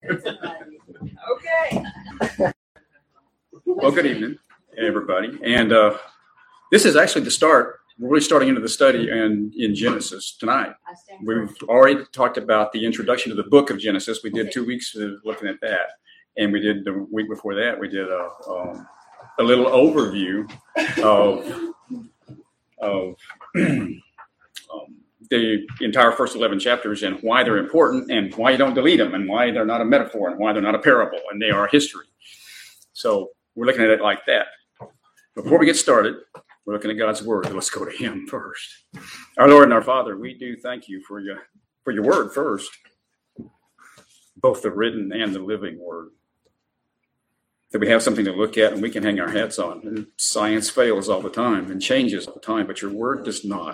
Okay. Well, good evening, everybody. And this is actually the start. We're really starting into the study in Genesis tonight. We've already talked about the introduction to the book of Genesis. We did 2 weeks looking at that. And we did the week before that, we did a little overview of the entire first 11 chapters and why they're important and why you don't delete them and why they're not a metaphor and why they're not a parable and they are history. So we're looking at it like that. Before we get started, we're looking at God's word. Let's go to him first. Our Lord and our Father, we do thank you for your word first, both the written and the living word, that we have something to look at and we can hang our hats on. And science fails all the time and changes all the time, but your word does not.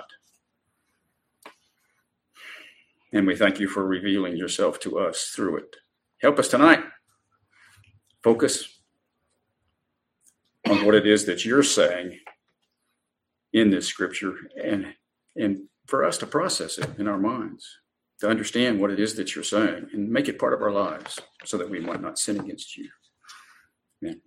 And we thank you for revealing yourself to us through it. Help us tonight. Focus on what it is that you're saying in this scripture and for us to process it in our minds, to understand what it is that you're saying and make it part of our lives so that we might not sin against you. Amen.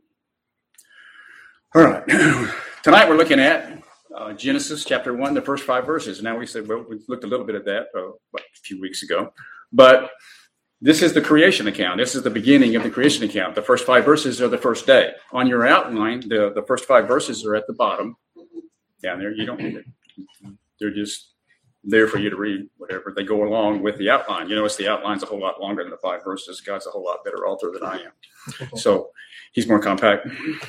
All right. Tonight we're looking at Genesis chapter 1, the first 5 verses. Now we looked a little bit at that a few weeks ago, but this is the creation account. This is the beginning of the creation account. The first 5 verses are the first day. On your outline, the first 5 verses are at the bottom down there. You don't need it. They're just there for you to read whatever. They go along with the outline. You notice the outline's a whole lot longer than the 5 verses. God's a whole lot better author than I am. So he's more compact.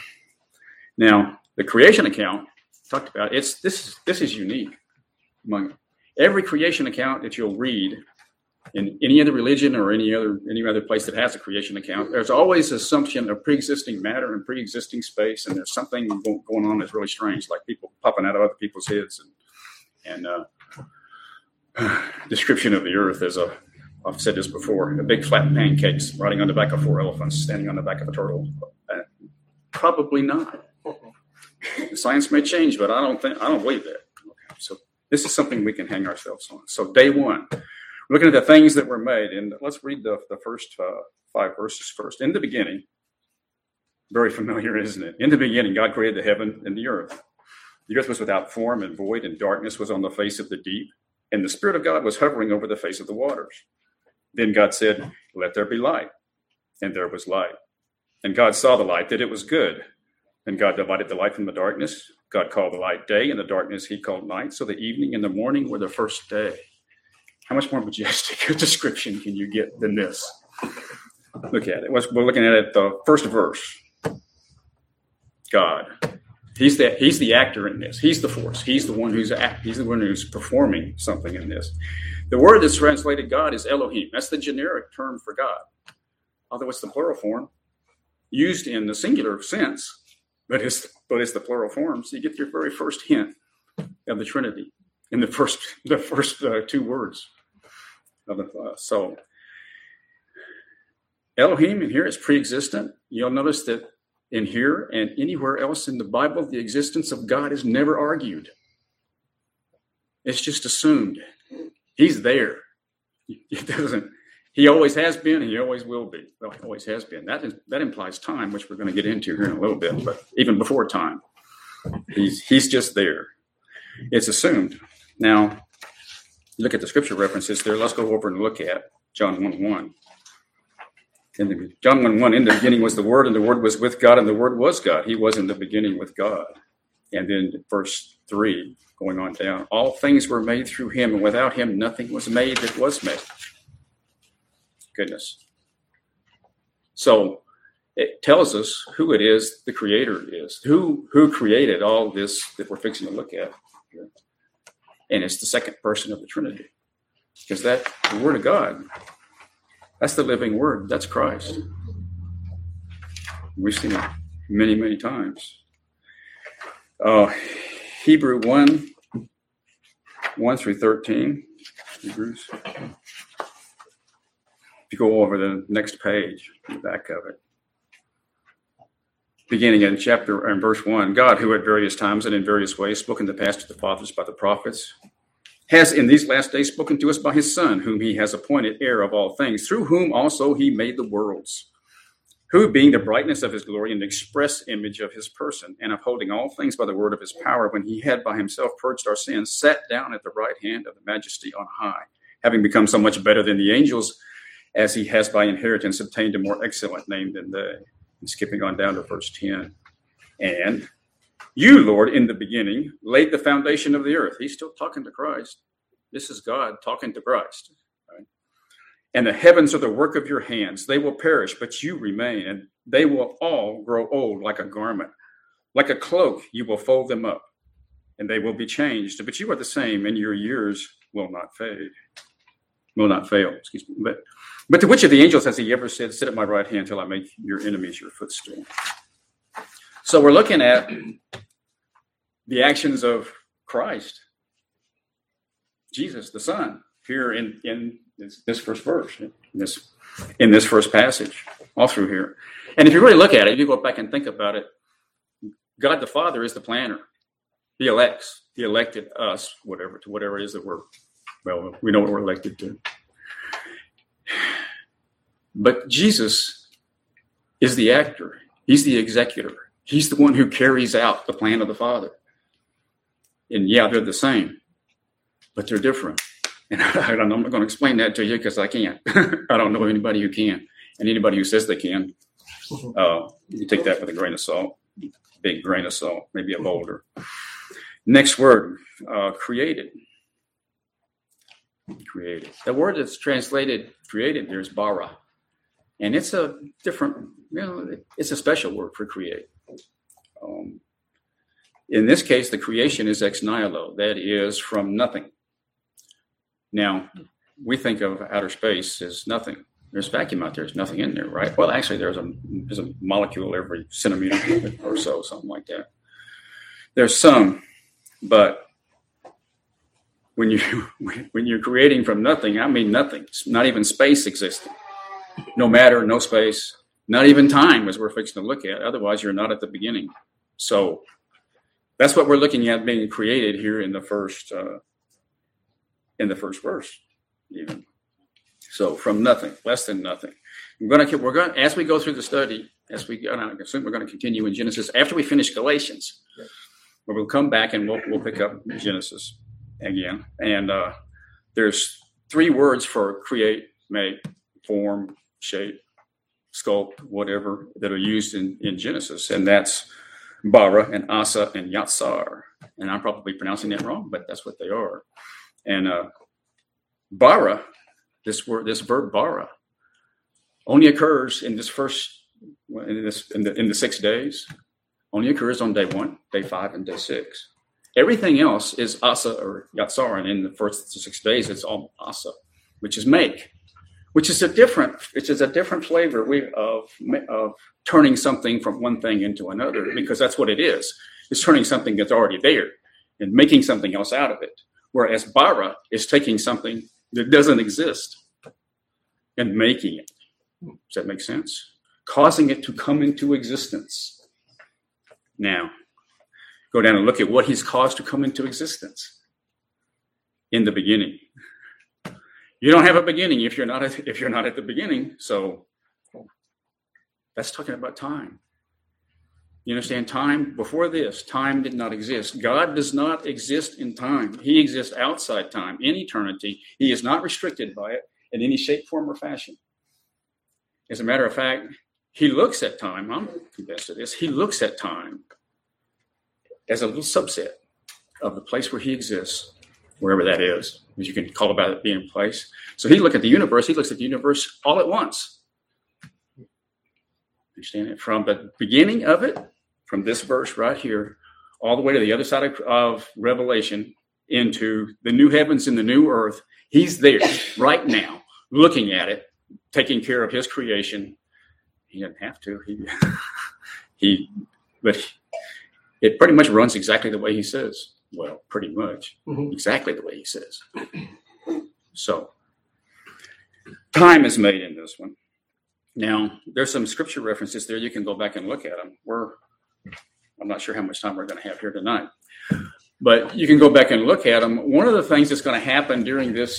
Now, the creation account talked about, this is unique. Among every creation account that you'll read in any other religion or any other place that has a creation account, there's always assumption of pre-existing matter and pre-existing space, and there's something going on that's really strange, like people popping out of other people's heads, and description of the earth as I've said this before, a big flat pancakes riding on the back of 4 elephants, standing on the back of a turtle. Probably not. Science may change, but I don't believe that. Okay. So this is something we can hang ourselves on. So day 1, we're looking at the things that were made, and let's read the first 5 verses first. In the beginning, very familiar, isn't it? In the beginning, God created the heaven and the earth. The earth was without form and void, and darkness was on the face of the deep, and the Spirit of God was hovering over the face of the waters. Then God said, "Let there be light," and there was light. And God saw the light, that it was good. And God divided the light from the darkness. God called the light day, and the darkness he called night. So the evening and the morning were the first day. How much more majestic a description can you get than this? Look at it. We're looking at it, the first verse. God. He's the actor in this. He's the force. He's the one who's performing something in this. The word that's translated God is Elohim. That's the generic term for God. Although it's the plural form, used in the singular sense, but it's the plural form. So you get your very first hint of the Trinity in the first 2 words of the so Elohim in here is pre-existent. You'll notice that in here and anywhere else in the Bible, the existence of God is never argued. It's just assumed. He's there. He always has been, and he always will be. Well, he always has been. That implies time, which we're going to get into here in a little bit. But even before time, he's just there. It's assumed. Now, look at the scripture references there. Let's go over and look at John 1:1. John 1:1, in the beginning was the Word, and the Word was with God, and the Word was God. He was in the beginning with God. And then verse 3, going on down, all things were made through him, and without him nothing was made that was made. Goodness. So it tells us who it is the Creator is, who created all this that we're fixing to look at here. And it's the second person of the Trinity. Because the Word of God, that's the living Word. That's Christ. We've seen it many, many times. Hebrew 1 through 13. Hebrews. If you go over the next page, the back of it. Beginning in chapter and verse 1, God, who at various times and in various ways spoke in the past to the fathers by the prophets, has in these last days spoken to us by his Son, whom he has appointed heir of all things, through whom also he made the worlds, who being the brightness of his glory and the express image of his person, and upholding all things by the word of his power, when he had by himself purged our sins, sat down at the right hand of the majesty on high, having become so much better than the angels, as he has by inheritance obtained a more excellent name than they. And skipping on down to verse 10. And you, Lord, in the beginning, laid the foundation of the earth. He's still talking to Christ. This is God talking to Christ. Right? And the heavens are the work of your hands. They will perish, but you remain, and they will all grow old like a garment. Like a cloak, you will fold them up, and they will be changed. But you are the same, and your years will not fade. Will not fail, excuse me. But to which of the angels has he ever said, sit at my right hand till I make your enemies your footstool? So we're looking at the actions of Christ, Jesus, the Son, here in this first verse, in this first passage, all through here. And if you really look at it, if you go back and think about it, God the Father is the planner. He elects. He elected us, to whatever it is that we know what we're elected to. But Jesus is the actor. He's the executor. He's the one who carries out the plan of the Father. And yeah, they're the same, but they're different. And I'm not going to explain that to you because I can't. I don't know anybody who can. And anybody who says they can, you take that with a grain of salt, big grain of salt, maybe a boulder. Next word, created. Created. The word that's translated created there is bara. And it's a different, it's a special word for create. In this case, the creation is ex nihilo. That is from nothing. Now, we think of outer space as nothing. There's vacuum out there. There's nothing in there, right? Well, actually, there's a molecule every centimeter or so, something like that. There's some, but when you're creating from nothing, I mean nothing. Not even space existing. No matter, no space, not even time, as we're fixing to look at. Otherwise, you're not at the beginning. So that's what we're looking at being created here in the first verse, even. So from nothing, less than nothing. We're going as we go through the study, I assume we're going to continue in Genesis after we finish Galatians, where we'll come back and we'll pick up Genesis again. And there's 3 words for create, make, form, shape, sculpt, whatever, that are used in Genesis. And that's bara and asa and yatsar. And I'm probably pronouncing that wrong, but that's what they are. And bara, this verb bara, only occurs in the 6 days. Only occurs on day 1, day 5, and day 6. Everything else is asa or yatsar, and in the first 6 days, it's all asa, which is make, which is a different flavor of turning something from one thing into another, because that's what it is. It's turning something that's already there and making something else out of it. Whereas bara is taking something that doesn't exist and making it. Does that make sense? Causing it to come into existence. Now, go down and look at what he's caused to come into existence. In the beginning. You don't have a beginning if you're not at the beginning. So that's talking about time. You understand? Time, before this, time did not exist. God does not exist in time. He exists outside time, in eternity. He is not restricted by it in any shape, form, or fashion. As a matter of fact, he looks at time, I'm convinced of this, he looks at time as a little subset of the place where he exists, wherever that is, as you can call about it being a place. So he looks at the universe all at once. Understand it? From the beginning of it, from this verse right here, all the way to the other side of Revelation, into the new heavens and the new earth. He's there right now, looking at it, taking care of his creation. He doesn't have to. But it pretty much runs exactly the way he says. Well, pretty much exactly the way he says. So time is made in this one. Now, there's some scripture references there. You can go back and look at them. I'm not sure how much time we're going to have here tonight. But you can go back and look at them. One of the things that's going to happen during the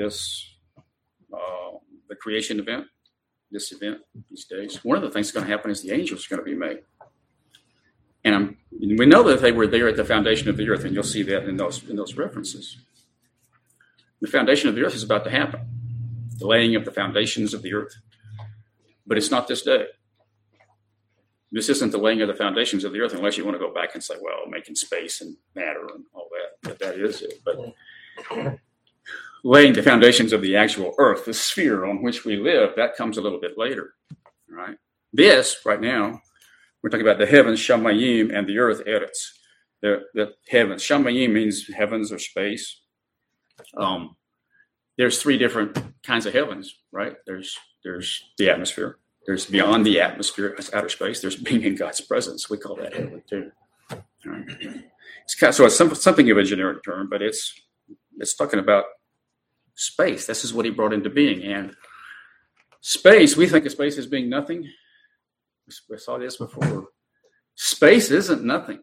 creation event, these days, one of the things that's going to happen is the angels are going to be made. And we know that they were there at the foundation of the earth, and you'll see that in those references. The foundation of the earth is about to happen, the laying of the foundations of the earth. But it's not this day. This isn't the laying of the foundations of the earth, unless you want to go back and say, well, making space and matter and all that. But that is it. But laying the foundations of the actual earth, the sphere on which we live, that comes a little bit later. Right? This, right now, we're talking about the heavens, Shamayim, and the earth, Eretz. The heavens. Shamayim means heavens or space. There's three different kinds of heavens, right? There's the atmosphere. There's beyond the atmosphere, it's outer space. There's being in God's presence. We call that heaven too. Right. So it's something of a generic term, but it's talking about space. This is what he brought into being. And space, we think of space as being nothing. We saw this before. Space isn't nothing.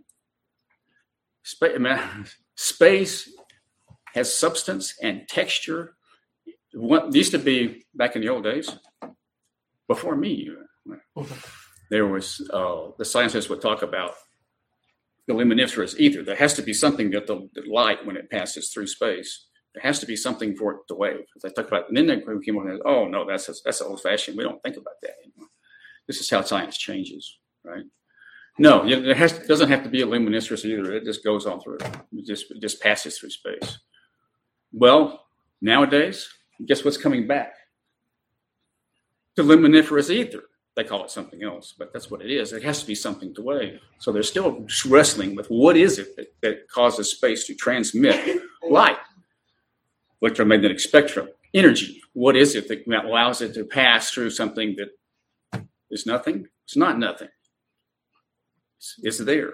Space has substance and texture. What used to be back in the old days, before me, there was the scientists would talk about the luminiferous ether. There has to be something that the light, when it passes through space, there has to be something for it to wave. They talk about, and then they came on and said, oh no, that's old fashioned. We don't think about that anymore. This is how science changes, right? No, it doesn't have to be a luminescence either. It just goes on through. It just passes through space. Well, nowadays, guess what's coming back? The luminiferous ether. They call it something else, but that's what it is. It has to be something to wave. So they're still wrestling with what is it that causes space to transmit light, electromagnetic spectrum, energy. What is it that allows it to pass through something that is nothing? It's not nothing. It's there.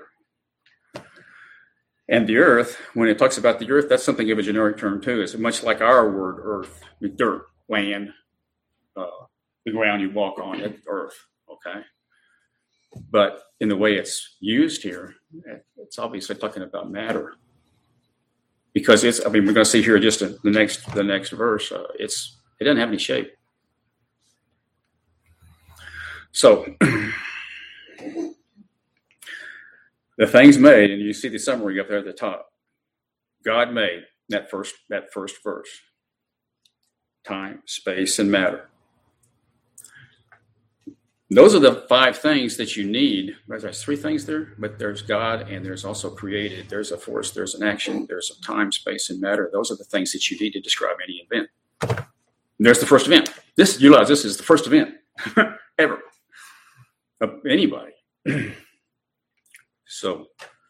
And the earth, when it talks about the earth, that's something of a generic term too. It's much like our word earth, dirt, land, the ground you walk on, earth, okay? But in the way it's used here, it's obviously talking about matter. Because we're going to see here just the next verse, it doesn't have any shape. So, the things made, and you see the summary up there at the top. God made that first verse. Time, space, and matter. Those are the five things that you need. There's three things there, but there's God, and there's also created. There's a force, there's an action, there's a time, space, and matter. Those are the things that you need to describe any event. And there's the first event. This is the first event ever of anybody. So,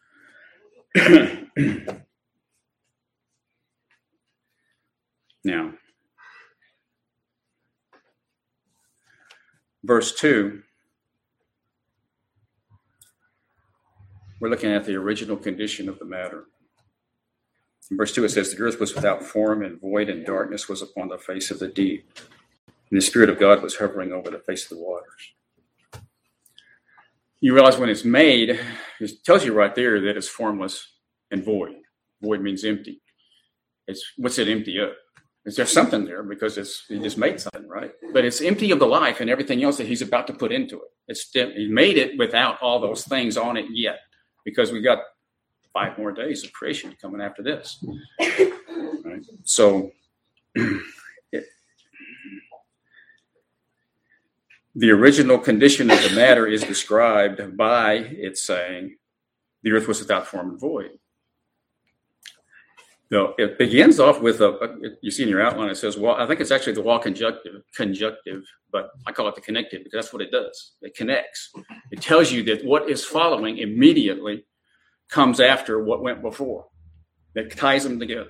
now, verse 2, we're looking at the original condition of the matter. In verse 2, it says, the earth was without form and void, and darkness was upon the face of the deep. And the Spirit of God was hovering over the face of the waters. You realize when it's made, it tells you right there that it's formless and void. Void means empty. What's it empty of? Is there something there? Because he just made something, right? But it's empty of the life and everything else that he's about to put into it. He made it without all those things on it yet, because we got 5 more days of creation coming after this. Right? So the original condition of the matter is described by it saying, the earth was without form and void. So it begins off with you see in your outline, it says, well, I think it's actually the wall conjunctive, but I call it the connective because that's what it does. It connects. It tells you that what is following immediately comes after what went before. That ties them together.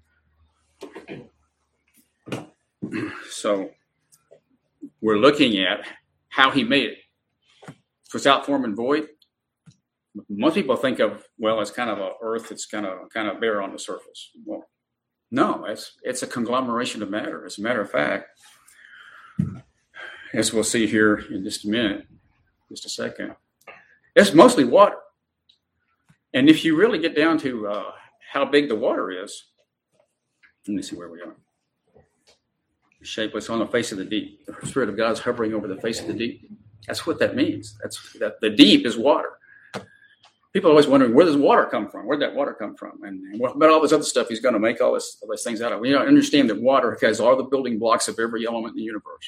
So we're looking at how he made it. It's without form and void. Most people think of, well, it's kind of a earth that's kind of bare on the surface. Well, no, it's a conglomeration of matter. As a matter of fact, as we'll see here in just a second, it's mostly water. And if you really get down to how big the water is. Let me see where we are. Shapeless on the face of the deep. The Spirit of God is hovering over the face of the deep. That's what that means. That the deep is water. People are always wondering, where does water come from? Where did that water come from? And what about all this other stuff he's going to make all these things out of? We understand that water has all the building blocks of every element in the universe.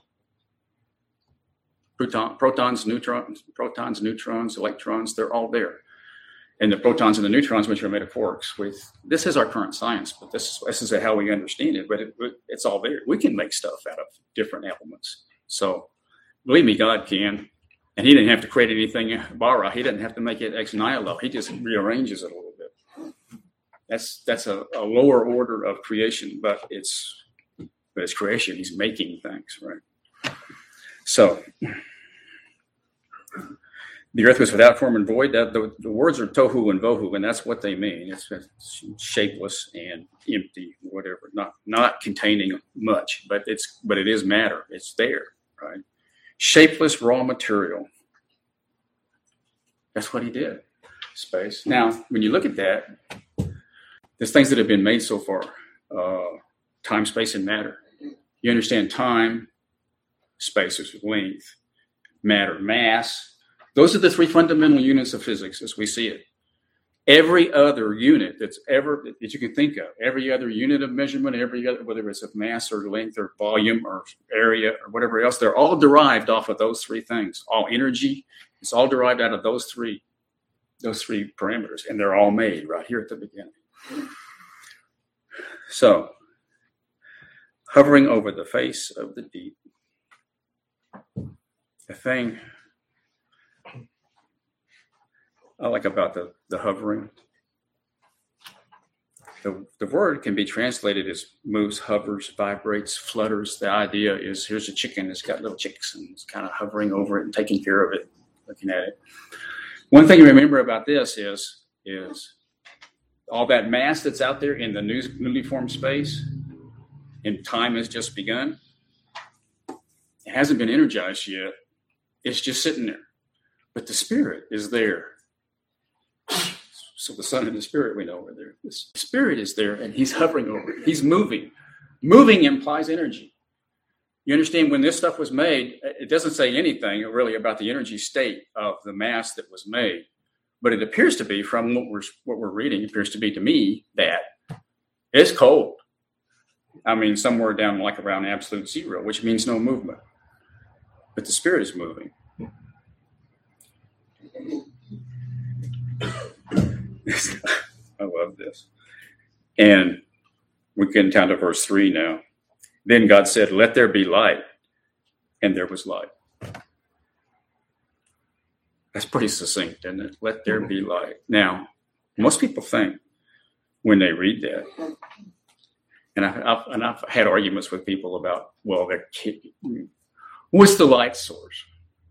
Protons, neutrons, electrons, they're all there. And the protons and the neutrons, which are made of quarks, this is our current science, but this is how we understand it. But it's all there. We can make stuff out of different elements. So believe me, God can. And he didn't have to create anything bara. He didn't have to make it ex nihilo. He just rearranges it a little bit. That's a lower order of creation, but it's creation. He's making things, right? So the earth was without form and void. The words are tohu and vohu, and that's what they mean. It's shapeless and empty, whatever, not containing much, but it is matter. It's there, right? Shapeless raw material. That's what he did. Space. Now, when you look at that, there's things that have been made so far. Time, space, and matter. You understand time, space is length, matter, mass. Those are the three fundamental units of physics as we see it. Every other unit that you can think of, every other unit of measurement, whether it's of mass or length or volume or area or whatever else, they're all derived off of those three things. All energy, it's all derived out of those three parameters, and they're all made right here at the beginning. So, hovering over the face of the deep, the thing I like about the hovering, the word can be translated as moves, hovers, vibrates, flutters. The idea is here's a chicken, it's got little chicks, and it's kind of hovering over it and taking care of it, looking at it. One thing to remember about this is all that mass that's out there in the newly formed space, and time has just begun. It hasn't been energized yet. It's just sitting there. But the Spirit is there. So the Son and the Spirit, we know, are there. The Spirit is there, and he's hovering over it. He's moving. Moving implies energy. You understand, when this stuff was made, it doesn't say anything really about the energy state of the mass that was made. But it appears to be, from what we're reading, it appears to be to me that it's cold. I mean, somewhere down like around absolute zero, which means no movement. But the Spirit is moving. I love this. And we get down to verse 3 now. Then God said, "Let there be light." And there was light. That's pretty succinct, isn't it? Let there be light. Now, most people think when they read that, and I've had arguments with people about, well, what's the light source?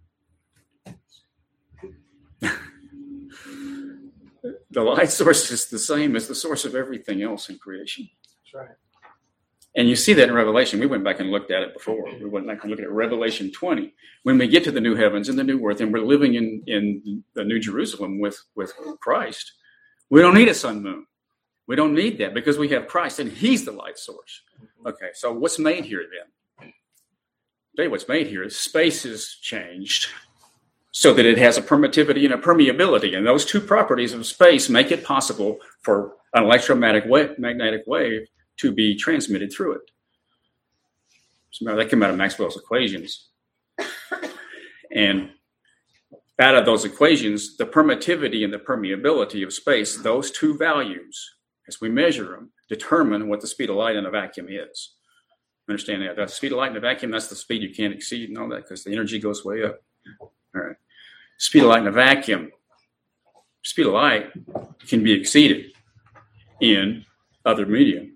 The light source is the same as the source of everything else in creation. That's right. And you see that in Revelation. We went back and looked at it before. We went back and looked at Revelation 20. When we get to the new heavens and the new earth, and we're living in the new Jerusalem with Christ, we don't need a sun moon. We don't need that because we have Christ, and he's the light source. Okay, so what's made here then? Today, what's made here is space is changed so that it has a permittivity and a permeability. And those two properties of space make it possible for an electromagnetic wave to be transmitted through it. So that came out of Maxwell's equations. And out of those equations, the permittivity and the permeability of space, those two values, as we measure them, determine what the speed of light in a vacuum is. Understand that? The speed of light in a vacuum, that's the speed you can't exceed and all that because the energy goes way up. All right. Speed of light in a vacuum. Speed of light can be exceeded in other medium.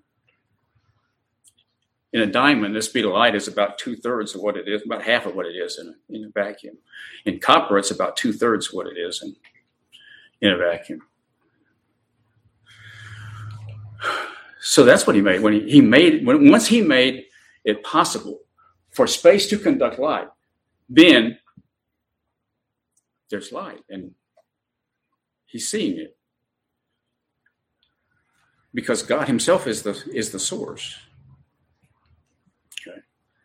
In a diamond, the speed of light is about 2/3 of what it is, about half of what it is in a vacuum. In copper, it's about 2/3 of what it is in a vacuum. So that's what he made. Once he made it possible for space to conduct light, then there's light, and he's seeing it. because God himself is the source. Okay.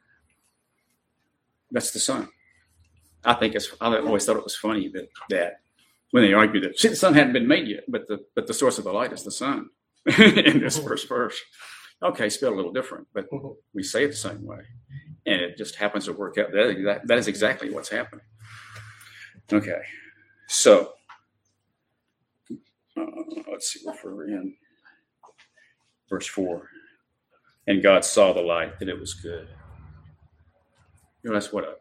That's the sun. I always thought it was funny that when they argued that the sun hadn't been made yet, but the source of the light is the sun in this first verse. Okay, spelled a little different, but we say it the same way, and it just happens to work out. That is exactly what's happening. Okay, so let's see where we're in. Verse 4. And God saw the light, that it was good. You know, that's what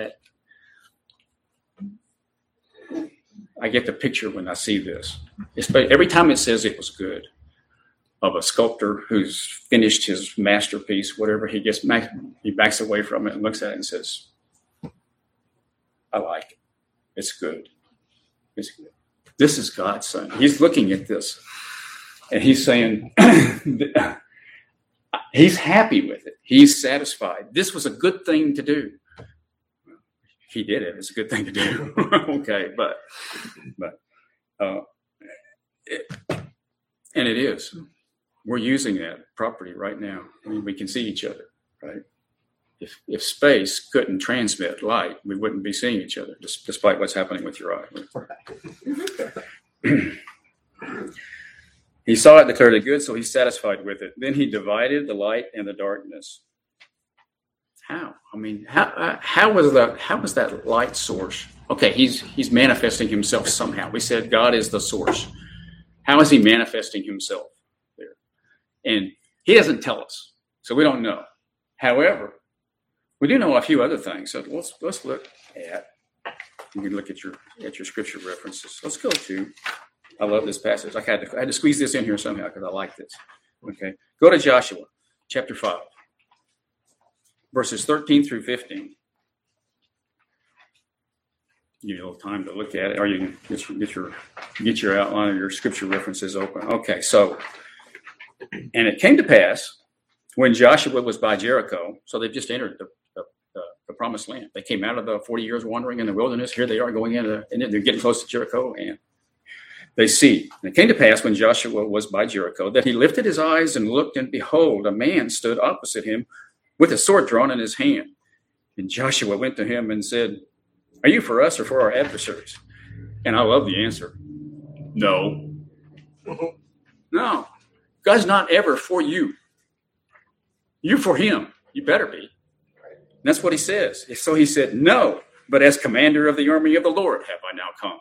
I get the picture when I see this. Every time it says it was good, of a sculptor who's finished his masterpiece, whatever, he backs away from it and looks at it and says, I like it. It's good. It's good. This is God's son. He's looking at this and he's saying, he's happy with it. He's satisfied. This was a good thing to do. He did it. It's a good thing to do. Okay, and it is. We're using that property right now. I mean, we can see each other, right? If space couldn't transmit light, we wouldn't be seeing each other, despite what's happening with your eye. He saw it, declared it good, so he's satisfied with it. Then he divided the light and the darkness. How? I mean, how was that light source? Okay, he's manifesting himself somehow. We said God is the source. How is he manifesting himself there? And he doesn't tell us, so we don't know. However, we do know a few other things. So let's look at. You can look at your scripture references. Let's go to. I love this passage. I had to squeeze this in here somehow because I like this. Okay, go to Joshua chapter 5, verses 13 through 15. You need a little time to look at it, or you can get your outline of your scripture references open. Okay, so, and it came to pass when Joshua was by Jericho, so they've just entered the promised land. They came out of the 40 years wandering in the wilderness. Here they are going into, and they're getting close to Jericho, and they see. And it came to pass when Joshua was by Jericho that he lifted his eyes and looked, and behold, a man stood opposite him with a sword drawn in his hand. And Joshua went to him and said, are you for us or for our adversaries? And I love the answer. No. No. God's not ever for you. You're for him. You better be. And that's what he says. So he said, no, but as commander of the army of the Lord have I now come.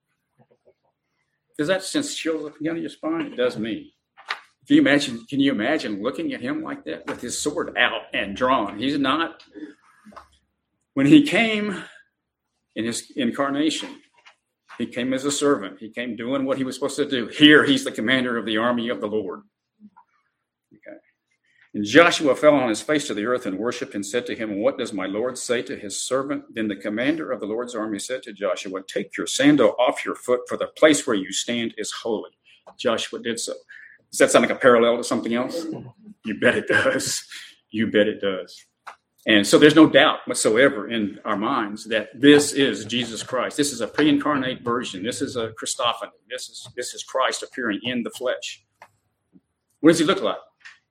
Does that sense chills up and down your spine? It does me. Can you imagine looking at him like that with his sword out and drawn? He's not. When he came in his incarnation, he came as a servant. He came doing what he was supposed to do. Here, he's the commander of the army of the Lord. Okay. And Joshua fell on his face to the earth and worshipped and said to him, what does my Lord say to his servant? Then the commander of the Lord's army said to Joshua, take your sandal off your foot, for the place where you stand is holy. Joshua did so. Does that sound like a parallel to something else? You bet it does. You bet it does. And so there's no doubt whatsoever in our minds that this is Jesus Christ. This is a pre-incarnate version. This is a Christophany. This is Christ appearing in the flesh. What does he look like?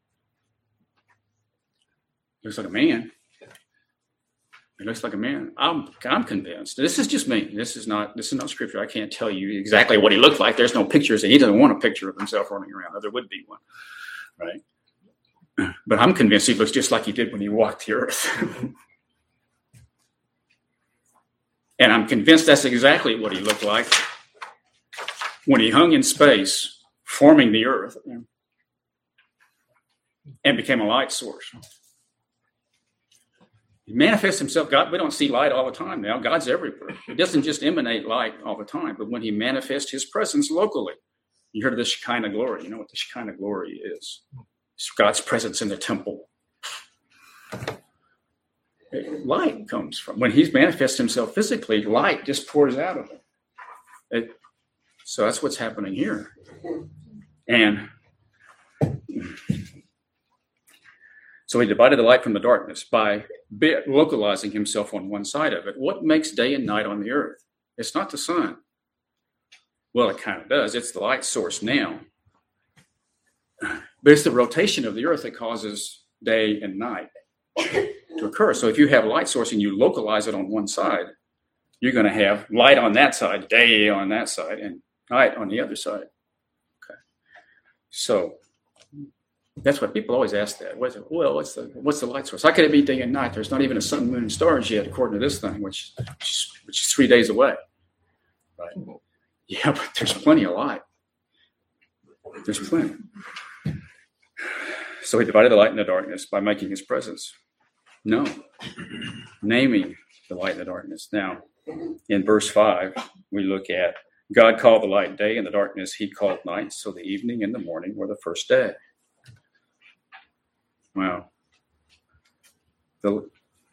He looks like a man. He looks like a man. I'm convinced. This is just me. This is not scripture. I can't tell you exactly what he looked like. There's no pictures, and he doesn't want a picture of himself running around. There would be one, right? But I'm convinced he looks just like he did when he walked the earth. And I'm convinced that's exactly what he looked like when he hung in space, forming the earth, and became a light source. He manifests himself. God, we don't see light all the time now. God's everywhere. He doesn't just emanate light all the time, but when he manifests his presence locally. You heard of the Shekinah glory. You know what the Shekinah glory is? It's God's presence in the temple. Light comes from. When he manifests himself physically, light just pours out of him. So that's what's happening here. And so he divided the light from the darkness by localizing himself on one side of it. What makes day and night on the earth? It's not the sun. Well, it kind of does. It's the light source now. But it's the rotation of the earth that causes day and night to occur. So if you have a light source and you localize it on one side, you're going to have light on that side, day on that side, and night on the other side. Okay. So that's what people always ask that. What's the light source? How could it be day and night? There's not even a sun, moon, and stars yet, according to this thing, which is 3 days away. Right? Yeah, but there's plenty of light. There's plenty. So he divided the light and the darkness by making his presence known, naming the light and the darkness. Now, in verse 5, we look at God called the light day, and the darkness he called night. So the evening and the morning were the first day. Wow. The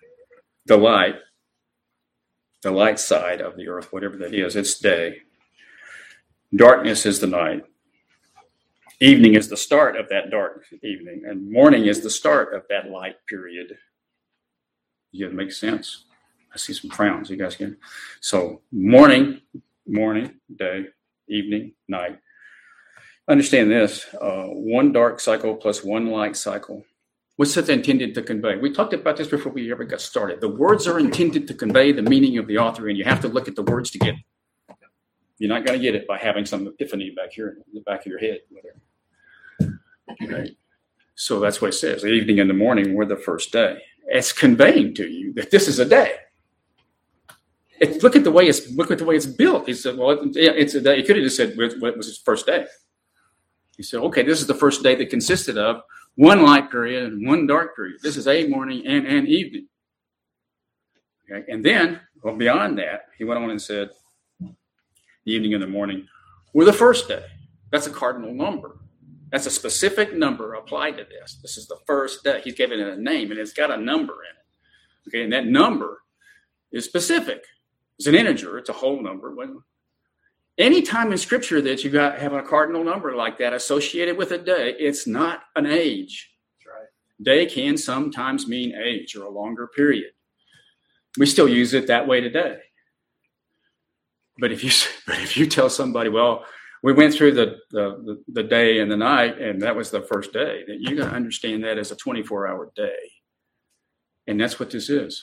light side of the earth, whatever that is, it's day. Darkness is the night. Evening is the start of that dark evening, and morning is the start of that light period. Does that make sense? I see some frowns. You guys get it? So morning, day, evening, night. Understand this, one dark cycle plus one light cycle. What's that intended to convey? We talked about this before we ever got started. The words are intended to convey the meaning of the author, and you have to look at the words to get it. You're not going to get it by having some epiphany back here in the back of your head. Right? So that's what it says. The evening and the morning were the first day. It's conveying to you that this is a day. Look at the way it's built. He said, "Well, it's a day." He could have just said, "What was his first day?" He said, "Okay, this is the first day that consisted of one light period and one dark period. This is a morning and evening." Okay, and then, well, beyond that, he went on and said, "The evening and the morning were the first day." That's a cardinal number. That's a specific number applied to this. This is the first day. He's given it a name, and it's got a number in it. Okay, and that number is specific. It's an integer. It's a whole number. Any time in Scripture that you have a cardinal number like that associated with a day, it's not an age. That's right. Day can sometimes mean age or a longer period. We still use it that way today. But if you tell somebody, well, we went through the day and the night, and that was the first day, then you're going to understand that as a 24-hour day. And that's what this is.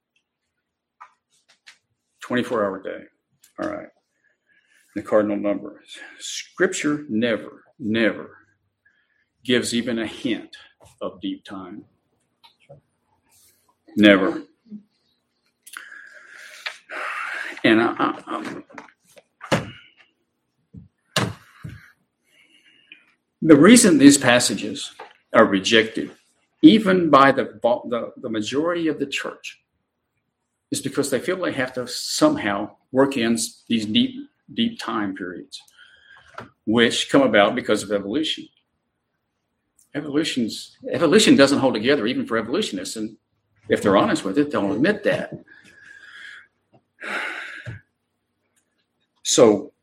24-hour day. All right. The cardinal number. Scripture never gives even a hint of deep time. Never. And the reason these passages are rejected, even by the majority of the church, is because they feel they have to somehow work in these deep time periods, which come about because of evolution. Evolution doesn't hold together, even for evolutionists, and if they're honest with it, they'll admit that. So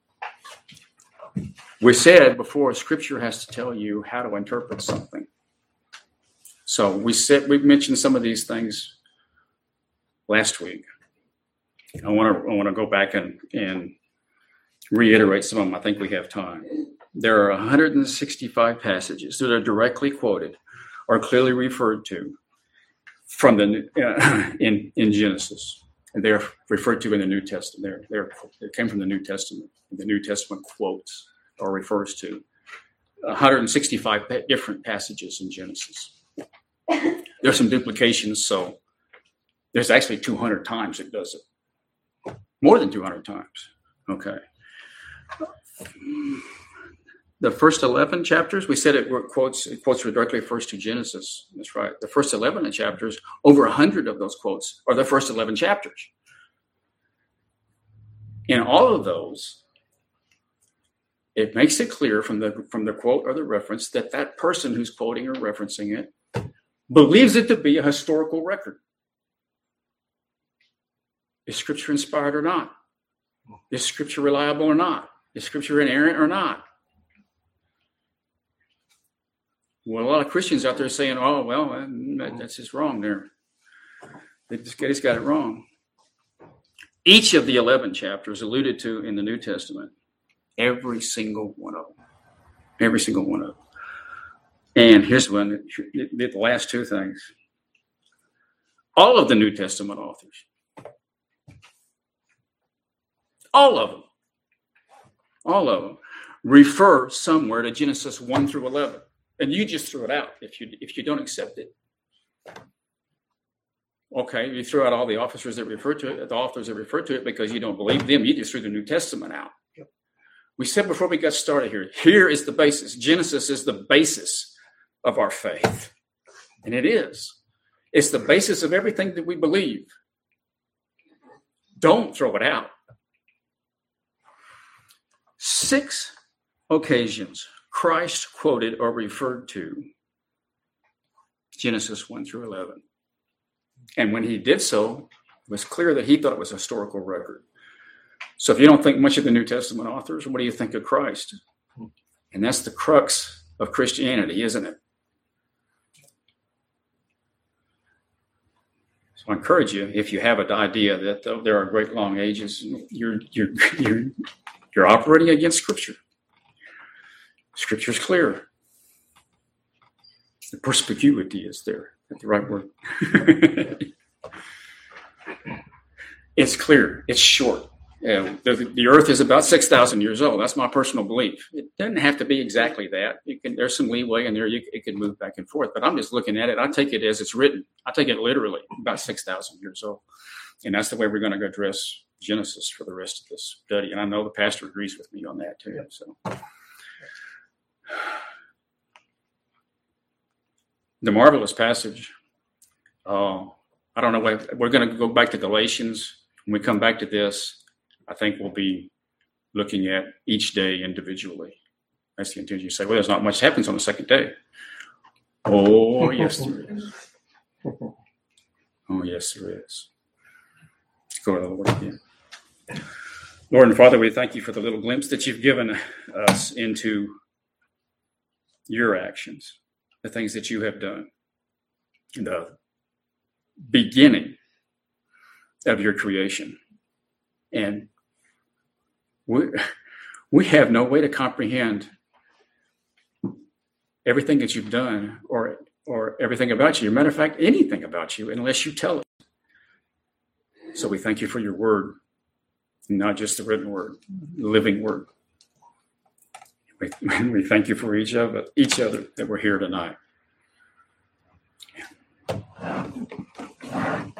we said before, Scripture has to tell you how to interpret something. So we've mentioned some of these things last week. I want to go back and reiterate some of them. I think we have time. There are 165 passages that are directly quoted or clearly referred to from in Genesis. And they're referred to in the New Testament. They came from the New Testament. The New Testament quotes or refers to 165 different passages in Genesis. There's some duplications, so there's actually 200 times it does it. More than 200 times. Okay. The first 11 chapters, we said it quotes directly refers to Genesis. That's right. The first 11 chapters, over 100 of those quotes are the first 11 chapters. In all of those, it makes it clear from the quote or the reference that person who's quoting or referencing it believes it to be a historical record. Is Scripture inspired or not? Is Scripture reliable or not? Is Scripture inerrant or not? Well, a lot of Christians out there saying, "Oh, well, that's just wrong there. They just got it wrong." Each of the 11 chapters alluded to in the New Testament, every single one of them. And here's one, the last two things. All of the New Testament authors, all of them refer somewhere to Genesis 1 through 11. And you just threw it out if you don't accept it. Okay, you threw out all the authors that refer to it because you don't believe them. You just threw the New Testament out. Yep. We said before we got started here is the basis. Genesis is the basis of our faith. And it is. It's the basis of everything that we believe. Don't throw it out. 6 occasions Christ quoted or referred to Genesis 1 through 11. And when he did so, it was clear that he thought it was a historical record. So if you don't think much of the New Testament authors, what do you think of Christ? And that's the crux of Christianity, isn't it? So I encourage you, if you have an idea that there are great long ages, you're operating against Scripture. Scripture's clear. The perspicuity is there. That's the right word. It's clear. It's short. The earth is about 6,000 years old. That's my personal belief. It doesn't have to be exactly that. There's some leeway in there. It can move back and forth. But I'm just looking at it. I take it as it's written. I take it literally, about 6,000 years old. And that's the way we're going to go address Genesis for the rest of this study. And I know the pastor agrees with me on that too. So, the marvelous passage. I don't know why we're going to go back to Galatians. When we come back to this, I think we'll be looking at each day individually. That's the intention. You say, well, there's not much happens on the second day. Oh, yes, there is. Oh, yes, there is. Let's go to the Lord again. Lord and Father, we thank you for the little glimpse that you've given us into your actions, the things that you have done, the beginning of your creation. And we have no way to comprehend everything that you've done or everything about you. As a matter of fact, anything about you, unless you tell us. So we thank you for your word, not just the written word, the living word. We thank you for each other that we're here tonight.